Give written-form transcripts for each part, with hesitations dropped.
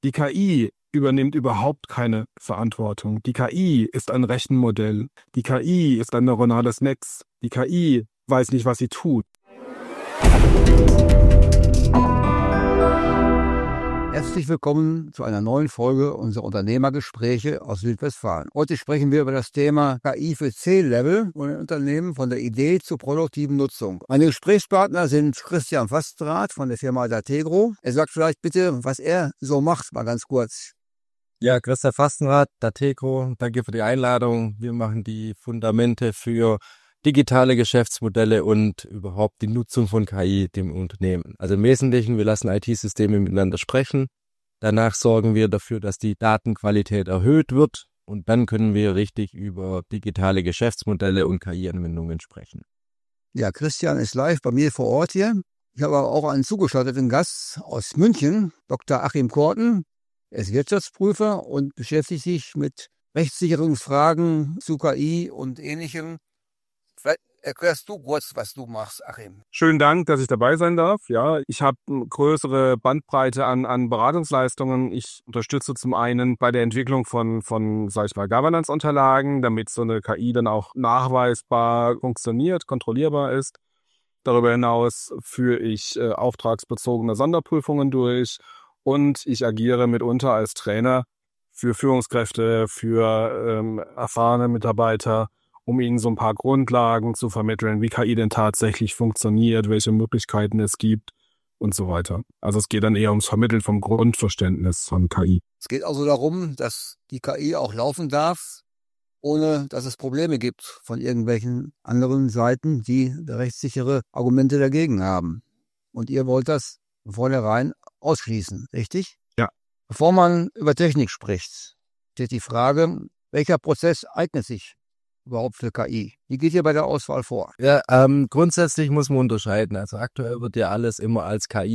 Die KI übernimmt überhaupt keine Verantwortung. Die KI ist ein Rechenmodell. Die KI ist ein neuronales Netz. Die KI weiß nicht, was sie tut. Herzlich willkommen zu einer neuen Folge unserer Unternehmergespräche aus Südwestfalen. Heute sprechen wir über das Thema KI für C-Level und Unternehmen von der Idee zur produktiven Nutzung. Meine Gesprächspartner sind Christian Fastenrath von der Firma Dategro. Er sagt vielleicht bitte, was er so macht, mal ganz kurz. Ja, Christian Fastenrath, Dategro, danke für die Einladung. Wir machen die Fundamente für digitale Geschäftsmodelle und überhaupt die Nutzung von KI dem Unternehmen. Also im Wesentlichen, wir lassen IT-Systeme miteinander sprechen. Danach sorgen wir dafür, dass die Datenqualität erhöht wird. Und dann können wir richtig über digitale Geschäftsmodelle und KI-Anwendungen sprechen. Ja, Christian ist live bei mir vor Ort hier. Ich habe aber auch einen zugeschalteten Gast aus München, Dr. Achim Korten. Er ist Wirtschaftsprüfer und beschäftigt sich mit Rechtssicherungsfragen zu KI und Ähnlichem. Vielleicht erklärst du kurz, was du machst, Achim. Schönen Dank, dass ich dabei sein darf. Ja, ich habe eine größere Bandbreite an Beratungsleistungen. Ich unterstütze zum einen bei der Entwicklung von sag ich mal, Governance-Unterlagen, damit so eine KI dann auch nachweisbar funktioniert, kontrollierbar ist. Darüber hinaus führe ich auftragsbezogene Sonderprüfungen durch und ich agiere mitunter als Trainer für Führungskräfte, für erfahrene Mitarbeiter, um ihnen so ein paar Grundlagen zu vermitteln, wie KI denn tatsächlich funktioniert, welche Möglichkeiten es gibt und so weiter. Also es geht dann eher ums Vermitteln vom Grundverständnis von KI. Es geht also darum, dass die KI auch laufen darf, ohne dass es Probleme gibt von irgendwelchen anderen Seiten, die rechtssichere Argumente dagegen haben. Und ihr wollt das von vornherein ausschließen, richtig? Ja. Bevor man über Technik spricht, steht die Frage, welcher Prozess eignet sich überhaupt für KI? Wie geht ihr bei der Auswahl vor? Ja, grundsätzlich muss man unterscheiden. Also aktuell wird ja alles immer als KI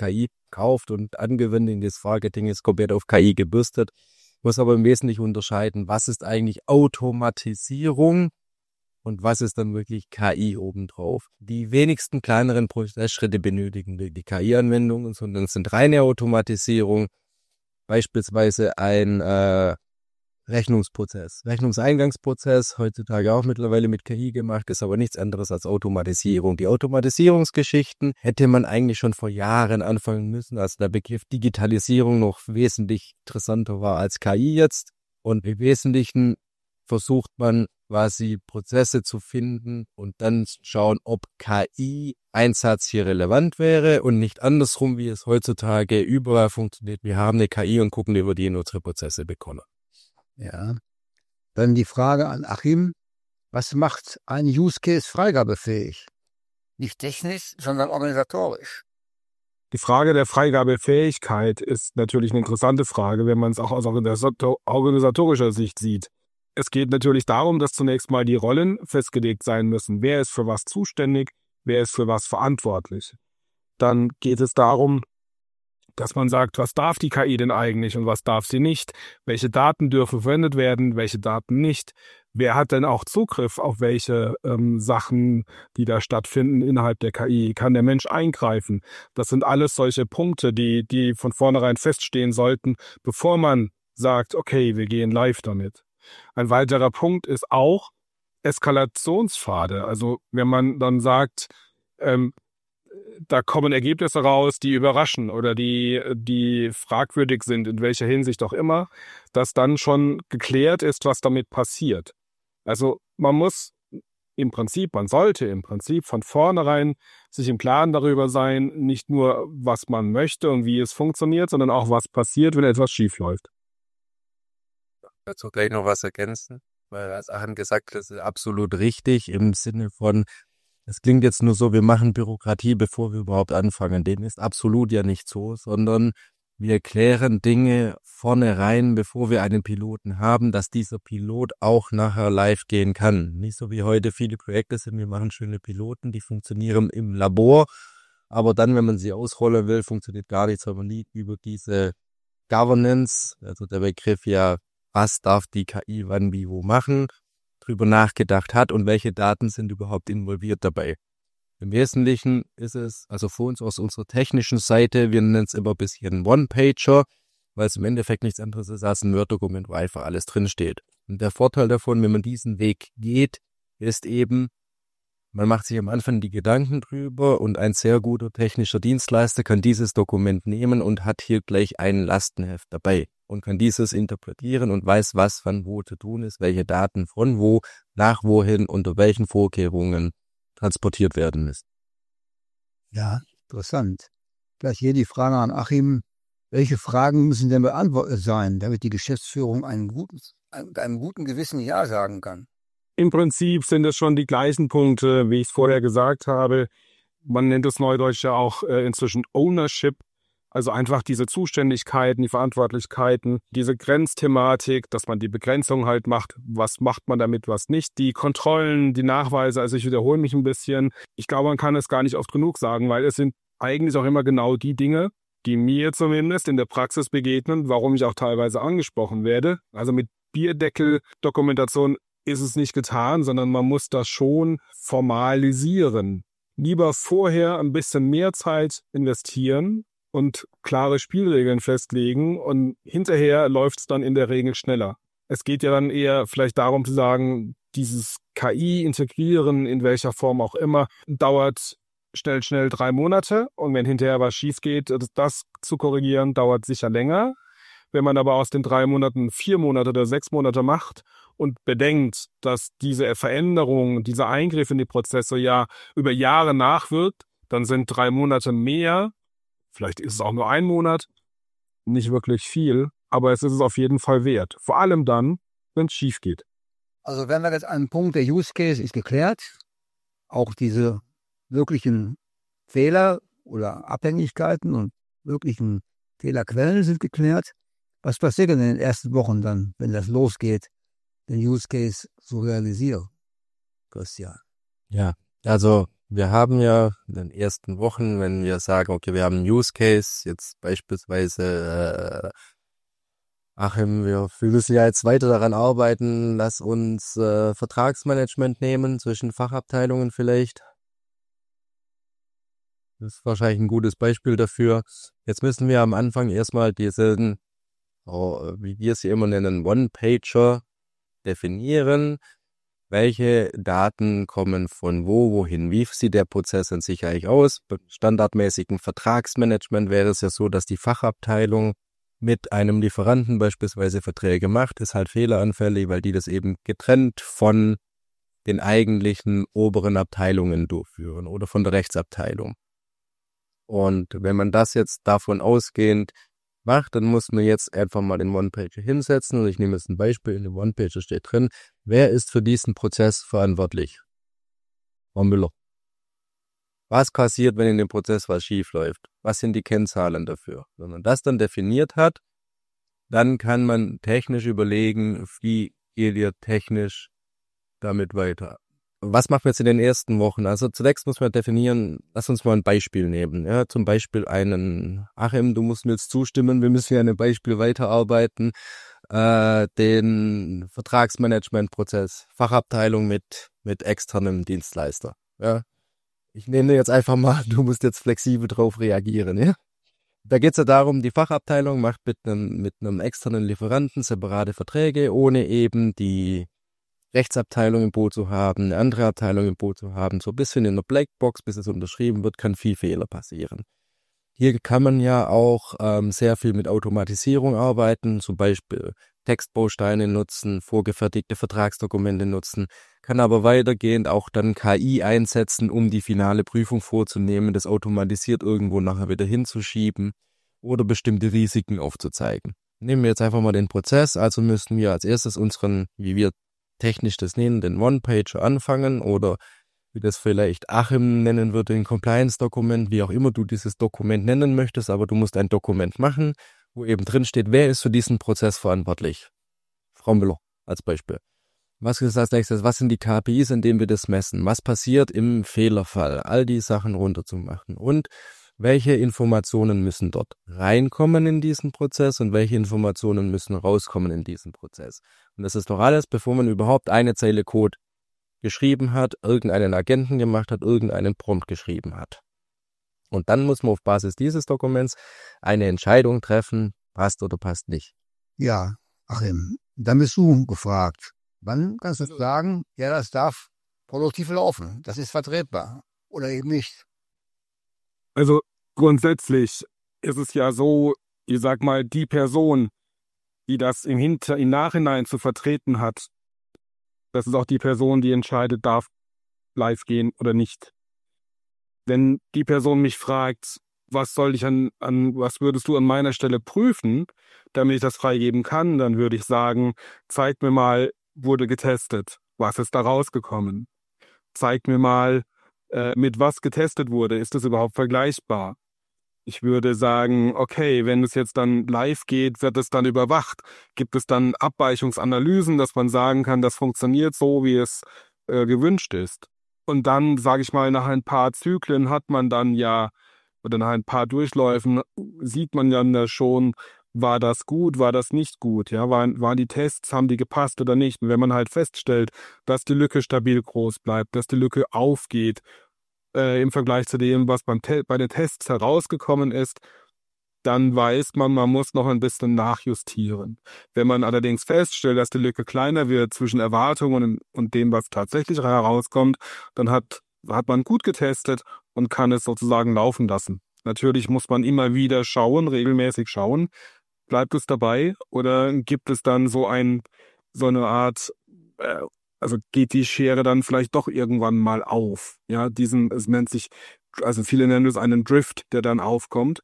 gekauft und angewendet. Das Marketing ist komplett auf KI gebürstet. Muss aber im Wesentlichen unterscheiden, was ist eigentlich Automatisierung und was ist dann wirklich KI obendrauf. Die wenigsten kleineren Prozessschritte benötigen die KI-Anwendungen, sondern es sind reine Automatisierung, beispielsweise ein Rechnungseingangsprozess, heutzutage auch mittlerweile mit KI gemacht, ist aber nichts anderes als Automatisierung. Die Automatisierungsgeschichten hätte man eigentlich schon vor Jahren anfangen müssen, als der Begriff Digitalisierung noch wesentlich interessanter war als KI jetzt. Und im Wesentlichen versucht man quasi Prozesse zu finden und dann schauen, ob KI-Einsatz hier relevant wäre und nicht andersrum, wie es heutzutage überall funktioniert. Wir haben eine KI und gucken über die in unsere Prozesse bekommen. Ja. Dann die Frage an Achim, was macht ein Use Case freigabefähig? Nicht technisch, sondern organisatorisch. Die Frage der Freigabefähigkeit ist natürlich eine interessante Frage, wenn man es auch aus organisatorischer Sicht sieht. Es geht natürlich darum, dass zunächst mal die Rollen festgelegt sein müssen. Wer ist für was zuständig, wer ist für was verantwortlich. Dann geht es darum, dass man sagt, was darf die KI denn eigentlich und was darf sie nicht? Welche Daten dürfen verwendet werden, welche Daten nicht? Wer hat denn auch Zugriff auf welche Sachen, die da stattfinden innerhalb der KI? Kann der Mensch eingreifen? Das sind alles solche Punkte, die von vornherein feststehen sollten, bevor man sagt, okay, wir gehen live damit. Ein weiterer Punkt ist auch Eskalationspfade. Also wenn man dann sagt, da kommen Ergebnisse raus, die überraschen oder die fragwürdig sind, in welcher Hinsicht auch immer, dass dann schon geklärt ist, was damit passiert. Also man sollte im Prinzip von vornherein sich im Klaren darüber sein, nicht nur, was man möchte und wie es funktioniert, sondern auch, was passiert, wenn etwas schief läuft. Dazu gleich noch was ergänzen, weil als Achim gesagt hat, das ist absolut richtig im Sinne von, es klingt jetzt nur so, wir machen Bürokratie, bevor wir überhaupt anfangen. Dem ist absolut ja nicht so, sondern wir klären Dinge vornherein, bevor wir einen Piloten haben, dass dieser Pilot auch nachher live gehen kann. Nicht so wie heute viele Projekte sind, wir machen schöne Piloten, die funktionieren im Labor, aber dann, wenn man sie ausrollen will, funktioniert gar nichts, weil man nie über diese Governance, also der Begriff ja, was darf die KI wann, wie, wo machen, drüber nachgedacht hat und welche Daten sind überhaupt involviert dabei. Im Wesentlichen ist es, also für uns aus unserer technischen Seite, wir nennen es immer ein bisschen One-Pager. weil es im Endeffekt nichts anderes ist als ein Word-Dokument, wo einfach alles drinsteht. Und der Vorteil davon, wenn man diesen Weg geht, ist eben, man macht sich am Anfang die Gedanken drüber und ein sehr guter technischer Dienstleister kann dieses Dokument nehmen und hat hier gleich ein Lastenheft dabei und kann dieses interpretieren und weiß, was wann wo zu tun ist, welche Daten von wo, nach wohin, unter welchen Vorkehrungen transportiert werden müssen. Ja, interessant. Gleich hier die Frage an Achim. Welche Fragen müssen denn beantwortet sein, damit die Geschäftsführung einem guten Gewissen Ja sagen kann? Im Prinzip sind es schon die gleichen Punkte, wie ich es vorher gesagt habe. Man nennt es neudeutsch ja auch inzwischen Ownership, also einfach diese Zuständigkeiten, die Verantwortlichkeiten, diese Grenzthematik, dass man die Begrenzung halt macht, was macht man damit, was nicht, die Kontrollen, die Nachweise, also ich wiederhole mich ein bisschen. Ich glaube, man kann es gar nicht oft genug sagen, weil es sind eigentlich auch immer genau die Dinge, die mir zumindest in der Praxis begegnen, warum ich auch teilweise angesprochen werde. Also mit Bierdeckel-Dokumentation ist es nicht getan, sondern man muss das schon formalisieren. Lieber vorher ein bisschen mehr Zeit investieren und klare Spielregeln festlegen und hinterher läuft es dann in der Regel schneller. Es geht ja dann eher vielleicht darum zu sagen, dieses KI integrieren, in welcher Form auch immer, dauert schnell 3 Monate und wenn hinterher was schief geht, das zu korrigieren, dauert sicher länger. Wenn man aber aus den 3 Monaten 4 Monate oder 6 Monate macht und bedenkt, dass diese Veränderung, dieser Eingriff in die Prozesse ja über Jahre nachwirkt, dann sind 3 Monate mehr, vielleicht ist es auch nur 1 Monat, nicht wirklich viel, aber es ist es auf jeden Fall wert. Vor allem dann, wenn es schief geht. Also wenn wir jetzt einen Punkt, der Use Case ist geklärt, auch diese wirklichen Fehler oder Abhängigkeiten und wirklichen Fehlerquellen sind geklärt. Was passiert denn in den ersten Wochen dann, wenn das losgeht, den Use Case zu realisieren? Christian. Ja, also wir haben ja in den ersten Wochen, wenn wir sagen, okay, wir haben einen Use Case, jetzt beispielsweise Achim, wir müssen ja jetzt weiter daran arbeiten, lass uns Vertragsmanagement nehmen zwischen Fachabteilungen vielleicht. Das ist wahrscheinlich ein gutes Beispiel dafür. Jetzt müssen wir am Anfang erstmal diesen, wie wir sie immer nennen, One-Pager definieren. Welche Daten kommen von wohin? Wie sieht der Prozess an sich eigentlich aus? Beim standardmäßigen Vertragsmanagement wäre es ja so, dass die Fachabteilung mit einem Lieferanten beispielsweise Verträge macht, ist halt fehleranfällig, weil die das eben getrennt von den eigentlichen oberen Abteilungen durchführen oder von der Rechtsabteilung. Und wenn man das jetzt davon ausgehend macht, dann muss man jetzt einfach mal den One-Pager hinsetzen. Und ich nehme jetzt ein Beispiel, in dem One-Pager steht drin, wer ist für diesen Prozess verantwortlich? Frau Müller. Was passiert, wenn in dem Prozess was schief läuft? Was sind die Kennzahlen dafür? Wenn man das dann definiert hat, dann kann man technisch überlegen, wie geht ihr technisch damit weiter. Was machen wir jetzt in den ersten Wochen? Also zunächst muss man definieren, lass uns mal ein Beispiel nehmen. Ja, zum Beispiel Achim, du musst mir jetzt zustimmen, wir müssen ja an einem Beispiel weiterarbeiten, den Vertragsmanagementprozess, Fachabteilung mit externem Dienstleister. Ja, ich nenne jetzt einfach mal, du musst jetzt flexibel drauf reagieren. Ja? Da geht es ja darum, die Fachabteilung macht mit einem externen Lieferanten separate Verträge, ohne eben die Rechtsabteilung im Boot zu haben, eine andere Abteilung im Boot zu haben, so ein bisschen in der Blackbox, bis es unterschrieben wird, kann viel Fehler passieren. Hier kann man ja auch sehr viel mit Automatisierung arbeiten, zum Beispiel Textbausteine nutzen, vorgefertigte Vertragsdokumente nutzen, kann aber weitergehend auch dann KI einsetzen, um die finale Prüfung vorzunehmen, das automatisiert irgendwo nachher wieder hinzuschieben oder bestimmte Risiken aufzuzeigen. Nehmen wir jetzt einfach mal den Prozess, also müssen wir als erstes unseren, wie wir technisch das nennen, den One-Pager anfangen oder wie das vielleicht Achim nennen würde, ein Compliance-Dokument, wie auch immer du dieses Dokument nennen möchtest, aber du musst ein Dokument machen, wo eben drin steht, wer ist für diesen Prozess verantwortlich? Frau Müller als Beispiel. Was ist als nächstes? Was sind die KPIs, in denen wir das messen? Was passiert im Fehlerfall? All die Sachen runterzumachen. Und welche Informationen müssen dort reinkommen in diesen Prozess und welche Informationen müssen rauskommen in diesen Prozess? Und das ist doch alles, bevor man überhaupt eine Zeile Code geschrieben hat, irgendeinen Agenten gemacht hat, irgendeinen Prompt geschrieben hat. Und dann muss man auf Basis dieses Dokuments eine Entscheidung treffen, passt oder passt nicht. Ja, Achim, dann bist du gefragt. Wann kannst du sagen, ja, das darf produktiv laufen, das ist vertretbar oder eben nicht? Also grundsätzlich ist es ja so, ich sag mal, die Person, die das im Nachhinein zu vertreten hat, das ist auch die Person, die entscheidet, darf live gehen oder nicht. Wenn die Person mich fragt, was was würdest du an meiner Stelle prüfen, damit ich das freigeben kann, dann würde ich sagen, zeig mir mal, wurde getestet, was ist da rausgekommen? Zeig mir mal, mit was getestet wurde, ist das überhaupt vergleichbar? Ich würde sagen, okay, wenn es jetzt dann live geht, wird es dann überwacht. Gibt es dann Abweichungsanalysen, dass man sagen kann, das funktioniert so, wie es gewünscht ist? Und dann, sage ich mal, nach ein paar Zyklen hat man dann ja, oder nach ein paar Durchläufen sieht man dann schon, war das gut, war das nicht gut, ja, waren die Tests, haben die gepasst oder nicht? Und wenn man halt feststellt, dass die Lücke stabil groß bleibt, dass die Lücke aufgeht, im Vergleich zu dem, was bei den Tests herausgekommen ist, dann weiß man, man muss noch ein bisschen nachjustieren. Wenn man allerdings feststellt, dass die Lücke kleiner wird zwischen Erwartungen und dem, was tatsächlich herauskommt, dann hat man gut getestet und kann es sozusagen laufen lassen. Natürlich muss man immer wieder schauen, regelmäßig schauen, bleibt es dabei oder gibt es dann so eine Art, also geht die Schere dann vielleicht doch irgendwann mal auf. Ja, es nennt sich, also viele nennen es einen Drift, der dann aufkommt.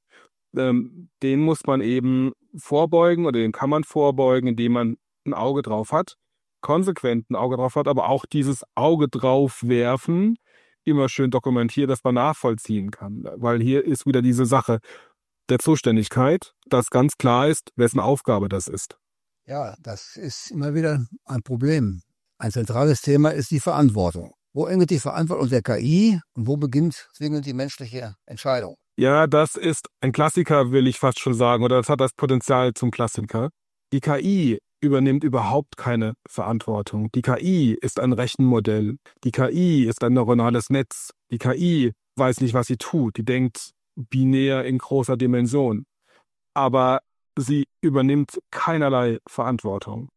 Den muss man eben vorbeugen oder den kann man vorbeugen, indem man ein Auge drauf hat, konsequent ein Auge drauf hat, aber auch dieses Auge drauf werfen immer schön dokumentiert, dass man nachvollziehen kann. Weil hier ist wieder diese Sache der Zuständigkeit, dass ganz klar ist, wessen Aufgabe das ist. Ja, das ist immer wieder ein Problem. Ein zentrales Thema ist die Verantwortung. Wo endet die Verantwortung der KI und wo beginnt zwingend die menschliche Entscheidung? Ja, das ist ein Klassiker, will ich fast schon sagen, oder das hat das Potenzial zum Klassiker. Die KI übernimmt überhaupt keine Verantwortung. Die KI ist ein Rechenmodell. Die KI ist ein neuronales Netz. Die KI weiß nicht, was sie tut. Die denkt binär in großer Dimension. Aber sie übernimmt keinerlei Verantwortung.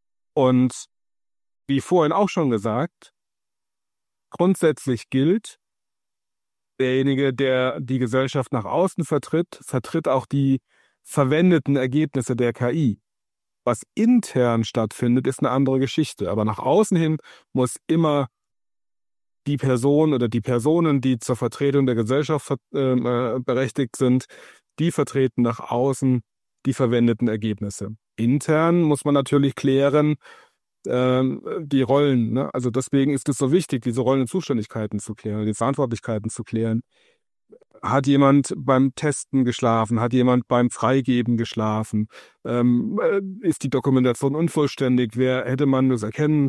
Und wie vorhin auch schon gesagt, grundsätzlich gilt, derjenige, der die Gesellschaft nach außen vertritt auch die verwendeten Ergebnisse der KI. Was intern stattfindet, ist eine andere Geschichte. Aber nach außen hin muss immer die Person oder die Personen, die zur Vertretung der Gesellschaft berechtigt sind, die vertreten nach außen die verwendeten Ergebnisse. Intern muss man natürlich klären, die Rollen, ne? Also deswegen ist es so wichtig, diese Rollen und Zuständigkeiten zu klären, die Verantwortlichkeiten zu klären. Hat jemand beim Testen geschlafen? Hat jemand beim Freigeben geschlafen? Ist die Dokumentation unvollständig? Hätte man das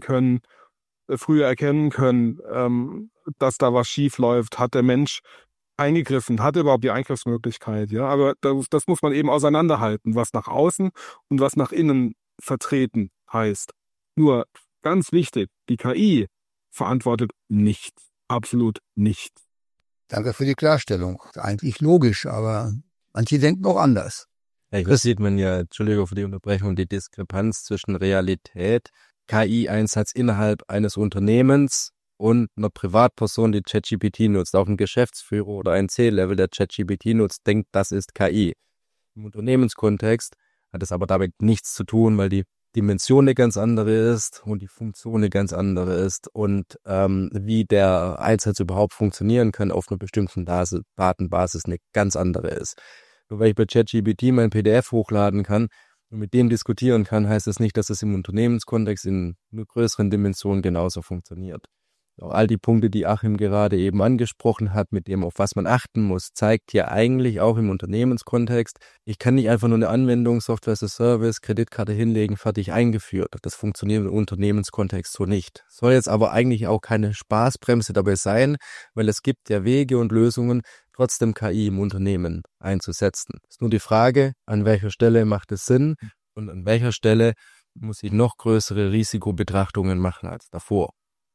früher erkennen können, dass da was schief läuft? Hat der Mensch eingegriffen? Hat er überhaupt die Eingriffsmöglichkeit? Ja, aber das muss man eben auseinanderhalten, was nach außen und was nach innen vertreten heißt. Nur ganz wichtig, die KI verantwortet nichts, absolut nichts. Danke für die Klarstellung. Eigentlich logisch, aber manche denken auch anders. Ja, hier sieht man ja, Entschuldigung für die Unterbrechung, die Diskrepanz zwischen Realität, KI-Einsatz innerhalb eines Unternehmens und einer Privatperson, die ChatGPT nutzt. Auch ein Geschäftsführer oder ein C-Level, der ChatGPT nutzt, denkt, das ist KI. Im Unternehmenskontext hat es aber damit nichts zu tun, weil die Dimension eine ganz andere ist und die Funktion eine ganz andere ist und wie der Einsatz überhaupt funktionieren kann auf einer bestimmten Datenbasis eine ganz andere ist. Nur weil ich bei ChatGPT mein PDF hochladen kann und mit dem diskutieren kann, heißt das nicht, dass es im Unternehmenskontext in einer größeren Dimension genauso funktioniert. Auch all die Punkte, die Achim gerade eben angesprochen hat, mit dem, auf was man achten muss, zeigt ja eigentlich auch im Unternehmenskontext, ich kann nicht einfach nur eine Anwendung, Software as a Service, Kreditkarte hinlegen, fertig eingeführt. Das funktioniert im Unternehmenskontext so nicht. Soll jetzt aber eigentlich auch keine Spaßbremse dabei sein, weil es gibt ja Wege und Lösungen, trotzdem KI im Unternehmen einzusetzen. Es ist nur die Frage, an welcher Stelle macht es Sinn und an welcher Stelle muss ich noch größere Risikobetrachtungen machen als davor.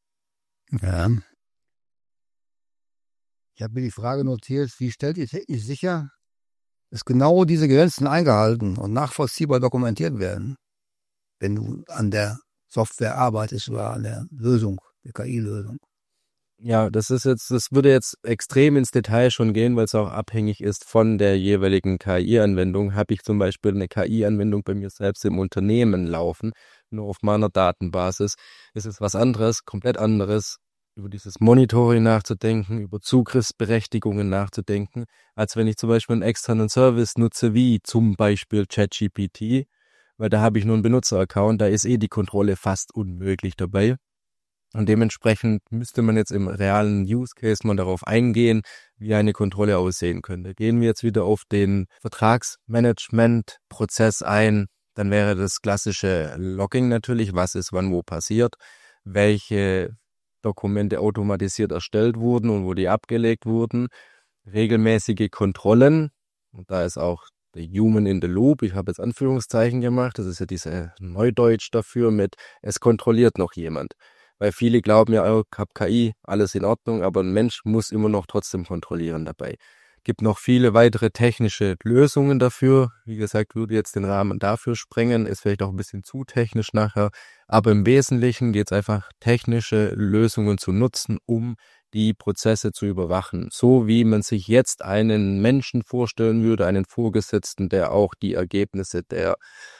Ja. Ich habe mir die Frage notiert, wie stellt ihr technisch sicher, dass genau diese Grenzen eingehalten und nachvollziehbar dokumentiert werden, wenn du an der Software arbeitest oder an der Lösung, der KI-Lösung. Ja, das würde jetzt extrem ins Detail schon gehen, weil es auch abhängig ist von der jeweiligen KI-Anwendung. Habe ich zum Beispiel eine KI-Anwendung bei mir selbst im Unternehmen laufen, nur auf meiner Datenbasis, ist es was anderes, komplett anderes, über dieses Monitoring nachzudenken, über Zugriffsberechtigungen nachzudenken, als wenn ich zum Beispiel einen externen Service nutze, wie zum Beispiel ChatGPT, weil da habe ich nur einen Benutzeraccount, da ist die Kontrolle fast unmöglich dabei. Und dementsprechend müsste man jetzt im realen Use Case mal darauf eingehen, wie eine Kontrolle aussehen könnte. Gehen wir jetzt wieder auf den Vertragsmanagement-Prozess ein, dann wäre das klassische Logging natürlich, was ist wann wo passiert, welche Dokumente automatisiert erstellt wurden und wo die abgelegt wurden, regelmäßige Kontrollen, und da ist auch der Human in the Loop, ich habe jetzt Anführungszeichen gemacht, das ist ja diese Neudeutsch dafür mit, es kontrolliert noch jemand. Weil viele glauben ja, ich habe KI, alles in Ordnung, aber ein Mensch muss immer noch trotzdem kontrollieren dabei. Gibt noch viele weitere technische Lösungen dafür. Wie gesagt, würde jetzt den Rahmen dafür sprengen, ist vielleicht auch ein bisschen zu technisch nachher. Aber im Wesentlichen geht es einfach, technische Lösungen zu nutzen, um die Prozesse zu überwachen. So wie man sich jetzt einen Menschen vorstellen würde, einen Vorgesetzten, der auch die Ergebnisse der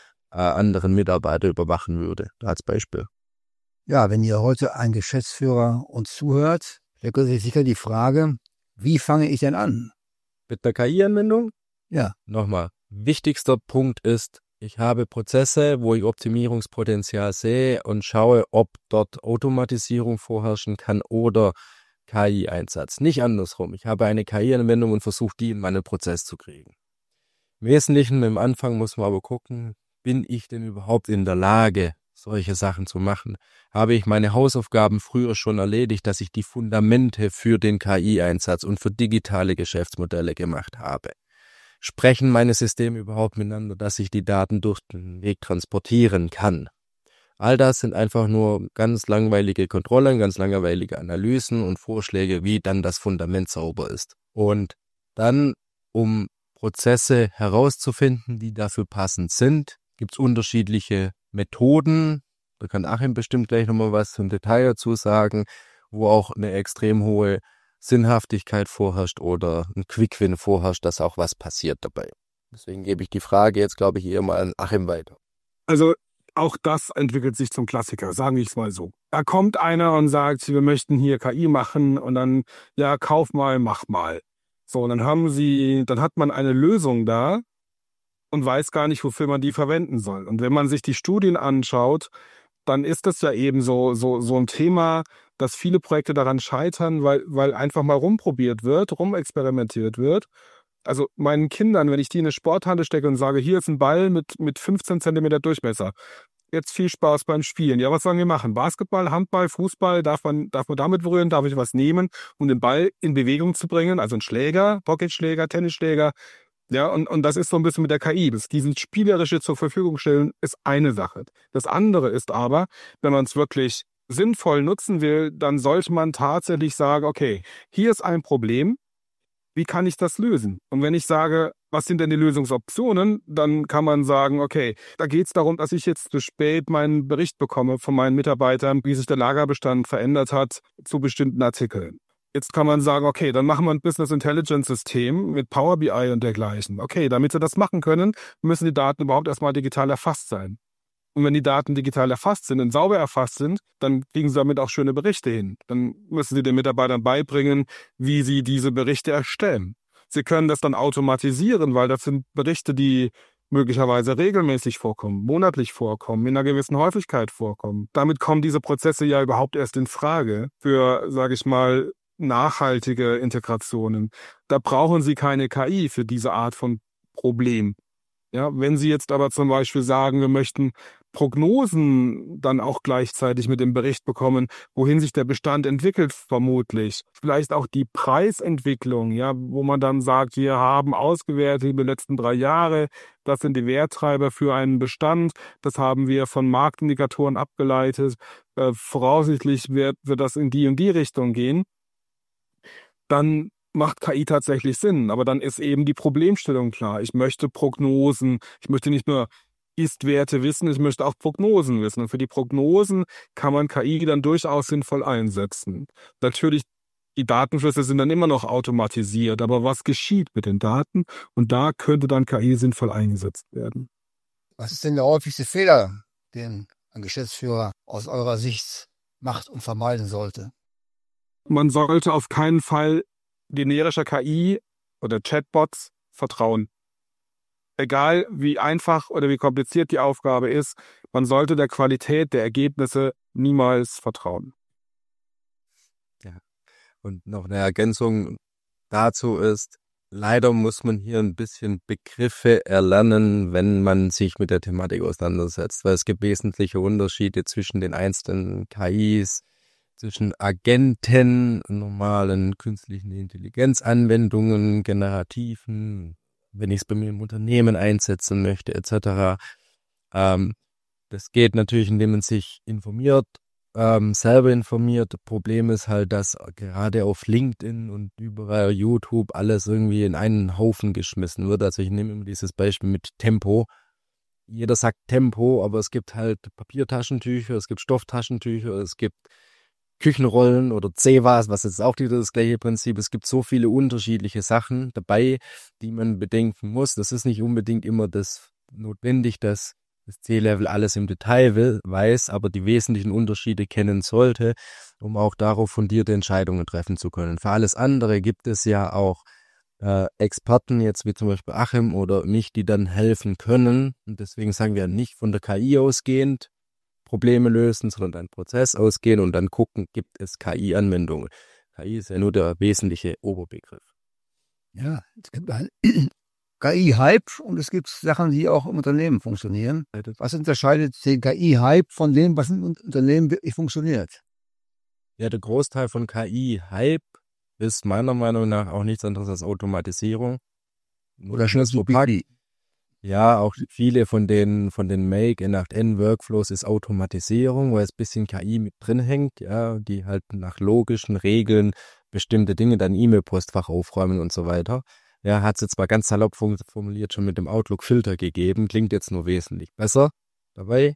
anderen Mitarbeiter überwachen würde, als Beispiel. Ja, wenn ihr heute ein Geschäftsführer uns zuhört, stellt sich sicher die Frage, wie fange ich denn an? Mit der KI-Anwendung? Ja. Nochmal, wichtigster Punkt ist, ich habe Prozesse, wo ich Optimierungspotenzial sehe und schaue, ob dort Automatisierung vorherrschen kann oder KI-Einsatz. Nicht andersrum. Ich habe eine KI-Anwendung und versuche, die in meinen Prozess zu kriegen. Im Wesentlichen, im Anfang muss man aber gucken, bin ich denn überhaupt in der Lage, solche Sachen zu machen? Habe ich meine Hausaufgaben früher schon erledigt, dass ich die Fundamente für den KI-Einsatz und für digitale Geschäftsmodelle gemacht habe? Sprechen meine Systeme überhaupt miteinander, dass ich die Daten durch den Weg transportieren kann? All das sind einfach nur ganz langweilige Kontrollen, ganz langweilige Analysen und Vorschläge, wie dann das Fundament sauber ist. Und dann, um Prozesse herauszufinden, die dafür passend sind, gibt es unterschiedliche Methoden, da kann Achim bestimmt gleich nochmal was im Detail dazu sagen, wo auch eine extrem hohe Sinnhaftigkeit vorherrscht oder ein Quick-Win vorherrscht, dass auch was passiert dabei. Deswegen gebe ich die Frage jetzt, glaube ich, eher mal an Achim weiter. Also auch das entwickelt sich zum Klassiker, sagen wir es mal so. Da kommt einer und sagt, wir möchten hier KI machen und dann, ja, kauf mal, mach mal. So, dann hat man eine Lösung da und weiß gar nicht, wofür man die verwenden soll. Und wenn man sich die Studien anschaut, dann ist das ja eben so ein Thema, dass viele Projekte daran scheitern, weil einfach mal rumprobiert wird, rumexperimentiert wird. Also meinen Kindern, wenn ich die in eine Sporthalle stecke und sage, hier ist ein Ball mit 15 Zentimeter Durchmesser. Jetzt viel Spaß beim Spielen. Ja, was sollen wir machen? Basketball, Handball, Fußball, darf man damit berühren? Darf ich was nehmen, um den Ball in Bewegung zu bringen? Also ein Schläger, Pocketschläger, Tennisschläger. Ja, und das ist so ein bisschen mit der KI. Diesen spielerische zur Verfügung stellen, ist eine Sache. Das andere ist aber, wenn man es wirklich sinnvoll nutzen will, dann sollte man tatsächlich sagen, okay, hier ist ein Problem, wie kann ich das lösen? Und wenn ich sage, was sind denn die Lösungsoptionen, dann kann man sagen, okay, da geht es darum, dass ich jetzt zu spät meinen Bericht bekomme von meinen Mitarbeitern, wie sich der Lagerbestand verändert hat zu bestimmten Artikeln. Jetzt kann man sagen, okay, dann machen wir ein Business Intelligence System mit Power BI und dergleichen. Okay, damit sie das machen können, müssen die Daten überhaupt erstmal digital erfasst sein. Und wenn die Daten digital erfasst sind und sauber erfasst sind, dann kriegen sie damit auch schöne Berichte hin. Dann müssen sie den Mitarbeitern beibringen, wie sie diese Berichte erstellen. Sie können das dann automatisieren, weil das sind Berichte, die möglicherweise regelmäßig vorkommen, monatlich vorkommen, in einer gewissen Häufigkeit vorkommen. Damit kommen diese Prozesse ja überhaupt erst in Frage für, sage ich mal, nachhaltige Integrationen. Da brauchen Sie keine KI für diese Art von Problem. Ja, wenn Sie jetzt aber zum Beispiel sagen, wir möchten Prognosen dann auch gleichzeitig mit dem Bericht bekommen, wohin sich der Bestand entwickelt, vermutlich. Vielleicht auch die Preisentwicklung, ja, wo man dann sagt, wir haben ausgewertet die letzten 3 Jahre, das sind die Werttreiber für einen Bestand, das haben wir von Marktindikatoren abgeleitet, voraussichtlich wird das in die und die Richtung gehen. Dann macht KI tatsächlich Sinn. Aber dann ist eben die Problemstellung klar. Ich möchte Prognosen. Ich möchte nicht nur Ist-Werte wissen, ich möchte auch Prognosen wissen. Und für die Prognosen kann man KI dann durchaus sinnvoll einsetzen. Natürlich, die Datenflüsse sind dann immer noch automatisiert, aber was geschieht mit den Daten? Und da könnte dann KI sinnvoll eingesetzt werden. Was ist denn der häufigste Fehler, den ein Geschäftsführer aus eurer Sicht macht und vermeiden sollte? Man sollte auf keinen Fall generischer KI oder Chatbots vertrauen. Egal wie einfach oder wie kompliziert die Aufgabe ist, man sollte der Qualität der Ergebnisse niemals vertrauen. Ja. Und noch eine Ergänzung dazu ist, leider muss man hier ein bisschen Begriffe erlernen, wenn man sich mit der Thematik auseinandersetzt, weil es gibt wesentliche Unterschiede zwischen den einzelnen KIs, zwischen Agenten, normalen künstlichen Intelligenzanwendungen, generativen, wenn ich es bei mir im Unternehmen einsetzen möchte, etc. Das geht natürlich, indem man sich informiert, selber informiert. Problem ist halt, dass gerade auf LinkedIn und überall YouTube alles irgendwie in einen Haufen geschmissen wird. Also ich nehme immer dieses Beispiel mit Tempo. Jeder sagt Tempo, aber es gibt halt Papiertaschentücher, es gibt Stofftaschentücher, es gibt Küchenrollen oder Zewas, was jetzt auch wieder das gleiche Prinzip. Es gibt so viele unterschiedliche Sachen dabei, die man bedenken muss. Das ist nicht unbedingt immer das notwendig, dass das C-Level alles im Detail weiß, aber die wesentlichen Unterschiede kennen sollte, um auch darauf fundierte Entscheidungen treffen zu können. Für alles andere gibt es ja auch Experten, jetzt wie zum Beispiel Achim oder mich, die dann helfen können. Und deswegen sagen wir nicht von der KI ausgehend Probleme lösen, sondern einen Prozess ausgehen und dann gucken, gibt es KI-Anwendungen. KI ist ja nur der wesentliche Oberbegriff. Ja, es gibt einen KI-Hype und es gibt Sachen, die auch im Unternehmen funktionieren. Was unterscheidet den KI-Hype von dem, was im Unternehmen wirklich funktioniert? Ja, der Großteil von KI-Hype ist meiner Meinung nach auch nichts anderes als Automatisierung. Oder ChatGPT. Ja, auch viele von den Make N8N Workflows ist Automatisierung, weil es ein bisschen KI mit drin hängt, ja, die halt nach logischen Regeln bestimmte Dinge, dann E-Mail-Postfach aufräumen und so weiter. Ja, hat es jetzt mal ganz salopp formuliert schon mit dem Outlook-Filter gegeben, klingt jetzt nur wesentlich besser dabei.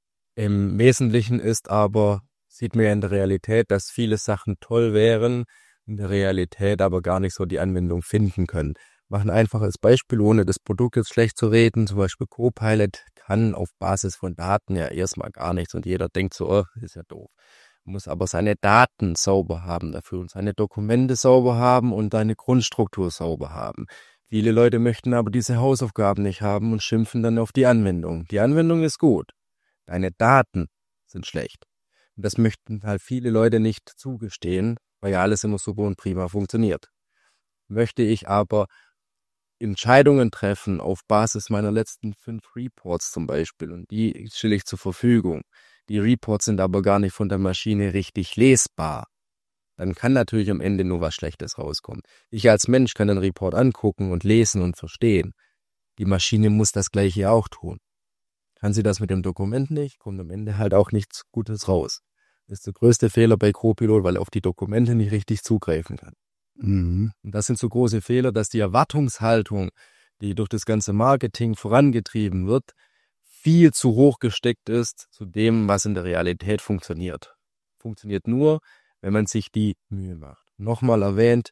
Im Wesentlichen ist aber, sieht man ja in der Realität, dass viele Sachen toll wären, in der Realität aber gar nicht so die Anwendung finden können. Machen ein einfaches Beispiel, ohne das Produkt jetzt schlecht zu reden. Zum Beispiel Copilot kann auf Basis von Daten ja erstmal gar nichts und jeder denkt so, oh, ist ja doof. Muss aber seine Daten sauber haben dafür und seine Dokumente sauber haben und seine Grundstruktur sauber haben. Viele Leute möchten aber diese Hausaufgaben nicht haben und schimpfen dann auf die Anwendung. Die Anwendung ist gut, deine Daten sind schlecht. Und das möchten halt viele Leute nicht zugestehen, weil ja alles immer super und prima funktioniert. Möchte ich aber Entscheidungen treffen auf Basis meiner letzten 5 Reports zum Beispiel und die stelle ich zur Verfügung. Die Reports sind aber gar nicht von der Maschine richtig lesbar. Dann kann natürlich am Ende nur was Schlechtes rauskommen. Ich als Mensch kann den Report angucken und lesen und verstehen. Die Maschine muss das Gleiche auch tun. Kann sie das mit dem Dokument nicht, kommt am Ende halt auch nichts Gutes raus. Das ist der größte Fehler bei Copilot, weil er auf die Dokumente nicht richtig zugreifen kann. Und das sind so große Fehler, dass die Erwartungshaltung, die durch das ganze Marketing vorangetrieben wird, viel zu hoch gesteckt ist zu dem, was in der Realität funktioniert. Funktioniert nur, wenn man sich die Mühe macht. Nochmal erwähnt,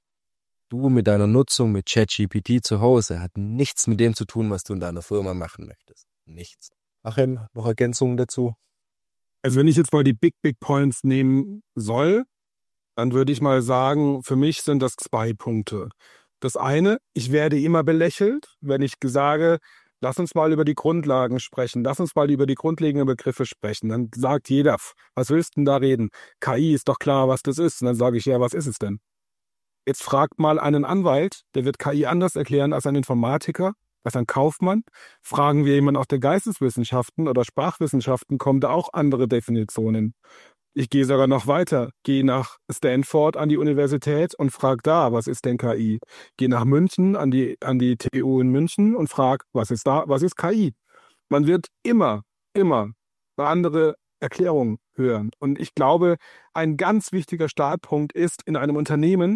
du mit deiner Nutzung mit ChatGPT zu Hause hat nichts mit dem zu tun, was du in deiner Firma machen möchtest. Nichts. Achim, noch Ergänzungen dazu? Also wenn ich jetzt mal die Big Points nehmen soll, dann würde ich mal sagen, für mich sind das 2 Punkte. Das eine, ich werde immer belächelt, wenn ich sage, lass uns mal über die Grundlagen sprechen, lass uns mal über die grundlegenden Begriffe sprechen. Dann sagt jeder, was willst du denn da reden? KI ist doch klar, was das ist. Und dann sage ich, ja, was ist es denn? Jetzt fragt mal einen Anwalt, der wird KI anders erklären als ein Informatiker, als ein Kaufmann. Fragen wir jemanden aus der Geisteswissenschaften oder Sprachwissenschaften, kommen da auch andere Definitionen. Ich gehe sogar noch weiter, gehe nach Stanford an die Universität und frage da, was ist denn KI? Gehe nach München an die TU in München und frage, was ist KI? Man wird immer eine andere Erklärung hören. Und ich glaube, ein ganz wichtiger Startpunkt ist in einem Unternehmen,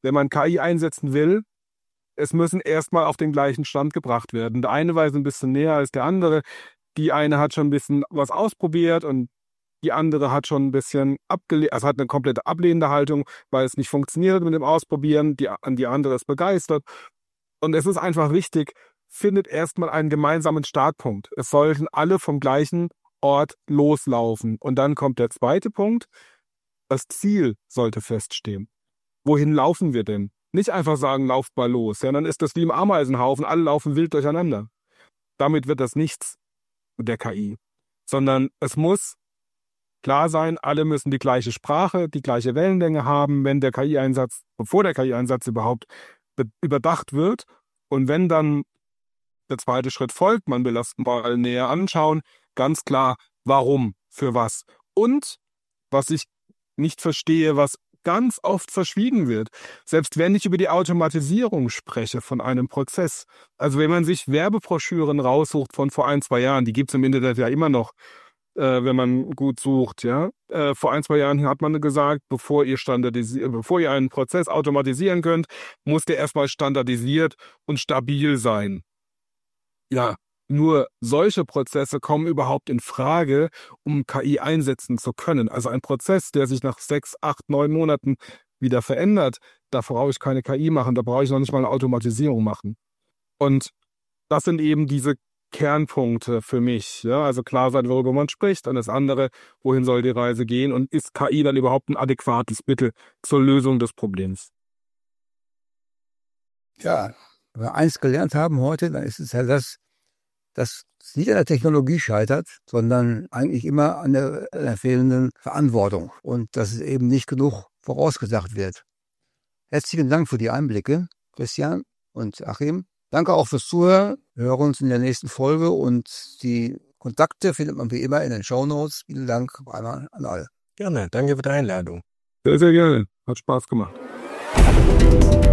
wenn man KI einsetzen will, es müssen erstmal auf den gleichen Stand gebracht werden. Der eine weiß ein bisschen näher als der andere. Die eine hat schon ein bisschen was ausprobiert und die andere hat schon ein bisschen abgelehnt, also hat eine komplette ablehnende Haltung, weil es nicht funktioniert mit dem Ausprobieren. Die andere ist begeistert. Und es ist einfach wichtig, findet erstmal einen gemeinsamen Startpunkt. Es sollten alle vom gleichen Ort loslaufen. Und dann kommt der zweite Punkt. Das Ziel sollte feststehen. Wohin laufen wir denn? Nicht einfach sagen, lauft mal los. Ja, dann ist das wie im Ameisenhaufen, alle laufen wild durcheinander. Damit wird das nichts mit der KI. Sondern es muss klar sein, alle müssen die gleiche Sprache, die gleiche Wellenlänge haben, wenn der KI-Einsatz, bevor der KI-Einsatz überhaupt überdacht wird. Und wenn dann der zweite Schritt folgt, man will das mal näher anschauen, ganz klar, warum, für was. Und was ich nicht verstehe, was ganz oft verschwiegen wird, selbst wenn ich über die Automatisierung spreche von einem Prozess. Also wenn man sich Werbebroschüren raussucht von vor 1-2 Jahren, die gibt es im Internet ja immer noch, wenn man gut sucht, ja. Vor 1-2 Jahren hat man gesagt, bevor ihr einen Prozess automatisieren könnt, muss der erstmal standardisiert und stabil sein. Ja, nur solche Prozesse kommen überhaupt in Frage, um KI einsetzen zu können. Also ein Prozess, der sich nach 6, 8, 9 Monaten wieder verändert, da brauche ich keine KI machen, da brauche ich noch nicht mal eine Automatisierung machen. Und das sind eben diese Kernpunkte für mich. Ja? Also klar sein, worüber man spricht, und das andere, wohin soll die Reise gehen und ist KI dann überhaupt ein adäquates Mittel zur Lösung des Problems? Ja, wenn wir eins gelernt haben heute, dann ist es ja das, dass es nicht an der Technologie scheitert, sondern eigentlich immer an der fehlenden Verantwortung und dass es eben nicht genug vorausgesagt wird. Herzlichen Dank für die Einblicke, Christian und Achim. Danke auch fürs Zuhören. Wir hören uns in der nächsten Folge und die Kontakte findet man wie immer in den Shownotes. Vielen Dank einmal an alle. Gerne, danke für die Einladung. Sehr, sehr gerne. Hat Spaß gemacht.